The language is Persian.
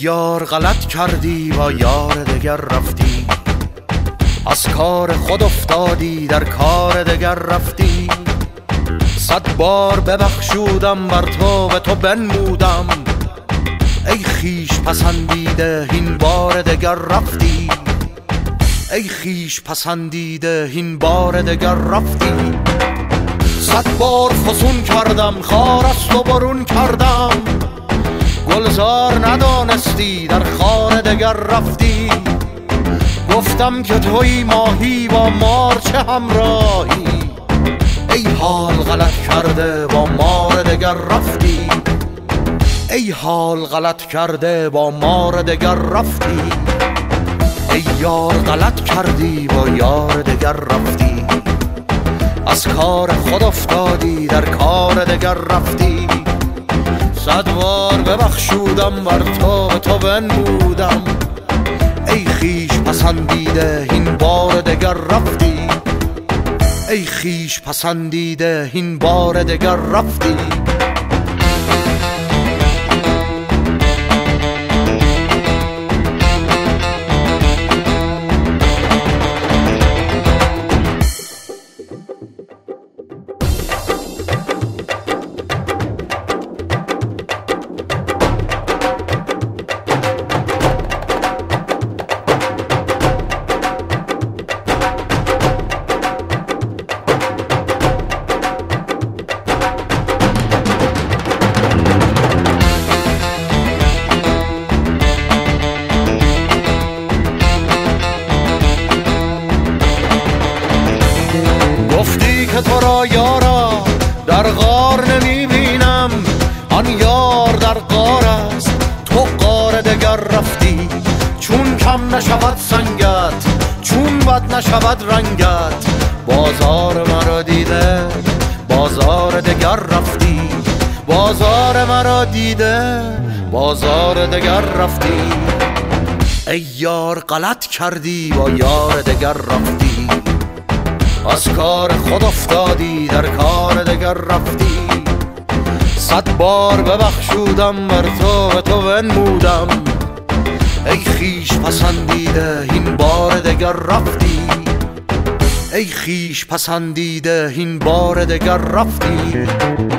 یار غلط کردی با یار دگر رفتی، از کار خود افتادی در کار دگر رفتی. 100 بار ببخشودم بر تو به تو بنمودم، ای خویش پسندیده این بار دگر رفتی، ای خویش پسندیده این بار دگر رفتی. 100 بار فسون کردم خار از تو برون کردم، گلزار ندانستی در خار دگر رفتی. گفتم که توی ماهی با مار چه همراهی، ای حال غلط کرده با مار دگر رفتی، ای حال غلط کرده با مار دگر رفتی. ای یار غلط کردی با یار دگر رفتی، از کار خود افتادی در کار دگر رفتی. 100 بار ببخشودم بر تو به تو بنمودم، ای خویش پسندیده این بار دگر رفتی، ای خویش پسندیده این بار دگر رفتی. گفتی که تو را یارا در غار نمیبینم، آن یار در غار است تو غار دگر رفتی. چون کم نشود سنگت، چون بد نشود رنگت، بازار مرا دیده بازار دگر رفتی، بازار مرا دیده بازار دگر رفتی. ای یار غلط کردی با یار دگر رفتی، از کار خود افتادی در کار دگر رفتی. 100 بار ببخشودم بر تو به تو بنمودم، ای خویش پسندیده این بار دگر رفتی، ای خویش پسندیده این بار دگر رفتی.